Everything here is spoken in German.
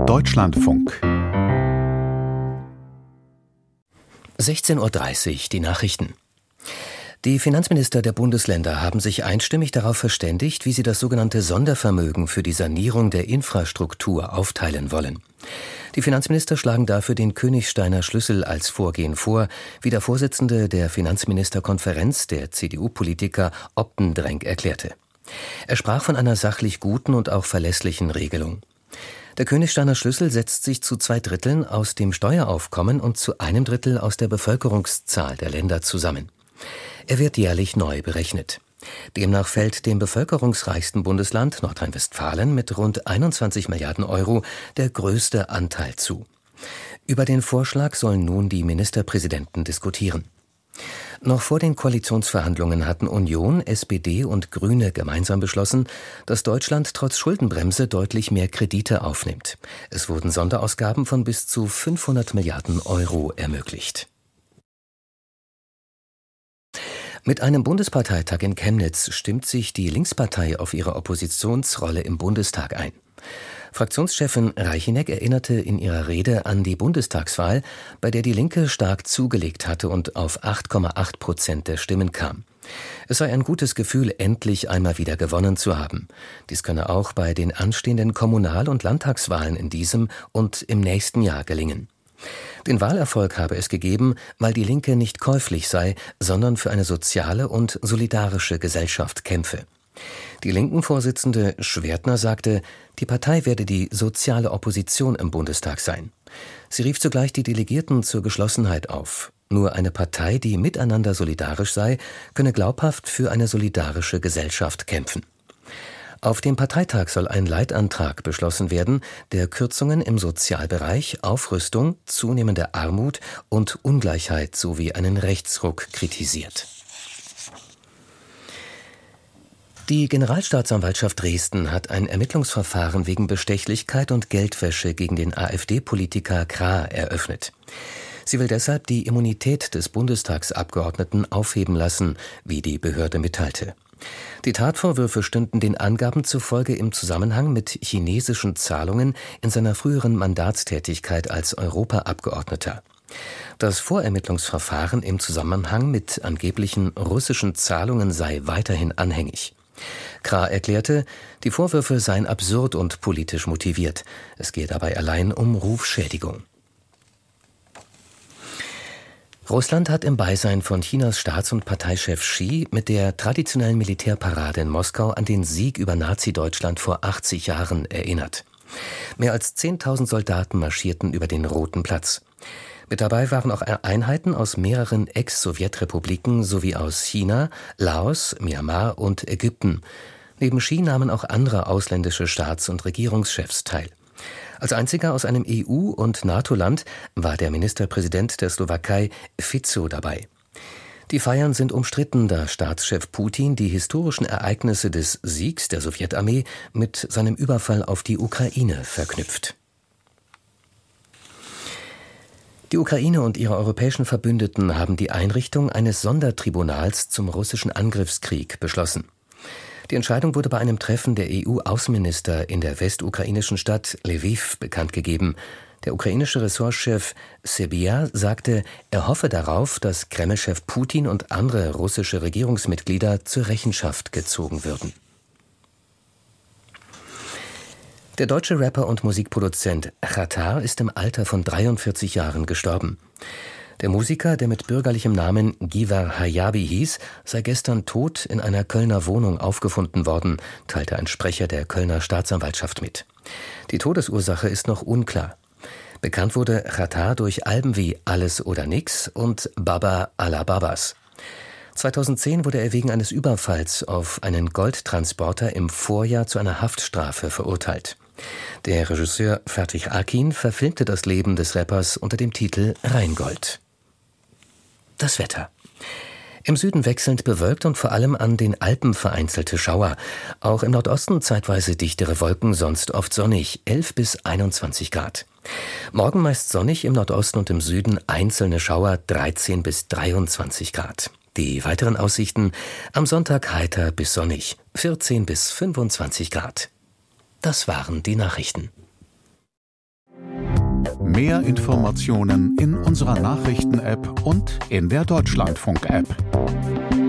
Deutschlandfunk 16:30 Uhr, die Nachrichten. Die Finanzminister der Bundesländer haben sich einstimmig darauf verständigt, wie sie das sogenannte Sondervermögen für die Sanierung der Infrastruktur aufteilen wollen. Die Finanzminister schlagen dafür den Königsteiner Schlüssel als Vorgehen vor, wie der Vorsitzende der Finanzministerkonferenz, der CDU-Politiker Optendrenk, erklärte. Er sprach von einer sachlich guten und auch verlässlichen Regelung. Der Königsteiner Schlüssel setzt sich zu 2/3 aus dem Steueraufkommen und zu 1/3 aus der Bevölkerungszahl der Länder zusammen. Er wird jährlich neu berechnet. Demnach fällt dem bevölkerungsreichsten Bundesland Nordrhein-Westfalen mit rund 21 Milliarden Euro der größte Anteil zu. Über den Vorschlag sollen nun die Ministerpräsidenten diskutieren. Noch vor den Koalitionsverhandlungen hatten Union, SPD und Grüne gemeinsam beschlossen, dass Deutschland trotz Schuldenbremse deutlich mehr Kredite aufnimmt. Es wurden Sonderausgaben von bis zu 500 Milliarden Euro ermöglicht. Mit einem Bundesparteitag in Chemnitz stimmt sich die Linkspartei auf ihre Oppositionsrolle im Bundestag ein. Fraktionschefin Reicheneck erinnerte in ihrer Rede an die Bundestagswahl, bei der die Linke stark zugelegt hatte und auf 8,8% der Stimmen kam. Es sei ein gutes Gefühl, endlich einmal wieder gewonnen zu haben. Dies könne auch bei den anstehenden Kommunal- und Landtagswahlen in diesem und im nächsten Jahr gelingen. Den Wahlerfolg habe es gegeben, weil die Linke nicht käuflich sei, sondern für eine soziale und solidarische Gesellschaft kämpfe. Die Linken-Vorsitzende Schwertner sagte, die Partei werde die soziale Opposition im Bundestag sein. Sie rief zugleich die Delegierten zur Geschlossenheit auf. Nur eine Partei, die miteinander solidarisch sei, könne glaubhaft für eine solidarische Gesellschaft kämpfen. Auf dem Parteitag soll ein Leitantrag beschlossen werden, der Kürzungen im Sozialbereich, Aufrüstung, zunehmende Armut und Ungleichheit sowie einen Rechtsruck kritisiert. Die Generalstaatsanwaltschaft Dresden hat ein Ermittlungsverfahren wegen Bestechlichkeit und Geldwäsche gegen den AfD-Politiker Krah eröffnet. Sie will deshalb die Immunität des Bundestagsabgeordneten aufheben lassen, wie die Behörde mitteilte. Die Tatvorwürfe stünden den Angaben zufolge im Zusammenhang mit chinesischen Zahlungen in seiner früheren Mandatstätigkeit als Europaabgeordneter. Das Vorermittlungsverfahren im Zusammenhang mit angeblichen russischen Zahlungen sei weiterhin anhängig. Krah erklärte, die Vorwürfe seien absurd und politisch motiviert. Es gehe dabei allein um Rufschädigung. Russland hat im Beisein von Chinas Staats- und Parteichef Xi mit der traditionellen Militärparade in Moskau an den Sieg über Nazi-Deutschland vor 80 Jahren erinnert. Mehr als 10.000 Soldaten marschierten über den Roten Platz. Mit dabei waren auch Einheiten aus mehreren Ex-Sowjetrepubliken sowie aus China, Laos, Myanmar und Ägypten. Neben Xi nahmen auch andere ausländische Staats- und Regierungschefs teil. Als einziger aus einem EU- und NATO-Land war der Ministerpräsident der Slowakei Fico dabei. Die Feiern sind umstritten, da Staatschef Putin die historischen Ereignisse des Siegs der Sowjetarmee mit seinem Überfall auf die Ukraine verknüpft. Die Ukraine und ihre europäischen Verbündeten haben die Einrichtung eines Sondertribunals zum russischen Angriffskrieg beschlossen. Die Entscheidung wurde bei einem Treffen der EU-Außenminister in der westukrainischen Stadt Lviv bekannt gegeben. Der ukrainische Ressortchef Sybiha sagte, er hoffe darauf, dass Kreml-Chef Putin und andere russische Regierungsmitglieder zur Rechenschaft gezogen würden. Der deutsche Rapper und Musikproduzent Xatar ist im Alter von 43 Jahren gestorben. Der Musiker, der mit bürgerlichem Namen Giver Hayabi hieß, sei gestern tot in einer Kölner Wohnung aufgefunden worden, teilte ein Sprecher der Kölner Staatsanwaltschaft mit. Die Todesursache ist noch unklar. Bekannt wurde Xatar durch Alben wie Alles oder Nix und Baba Alla Babas. 2010 wurde er wegen eines Überfalls auf einen Goldtransporter im Vorjahr zu einer Haftstrafe verurteilt. Der Regisseur Fatih Akin verfilmte das Leben des Rappers unter dem Titel Rheingold. Das Wetter. Im Süden wechselnd bewölkt und vor allem an den Alpen vereinzelte Schauer. Auch im Nordosten zeitweise dichtere Wolken, sonst oft sonnig, 11 bis 21 Grad. Morgen meist sonnig, im Nordosten und im Süden einzelne Schauer, 13 bis 23 Grad. Die weiteren Aussichten: am Sonntag heiter bis sonnig, 14 bis 25 Grad. Das waren die Nachrichten. Mehr Informationen in unserer Nachrichten-App und in der Deutschlandfunk-App.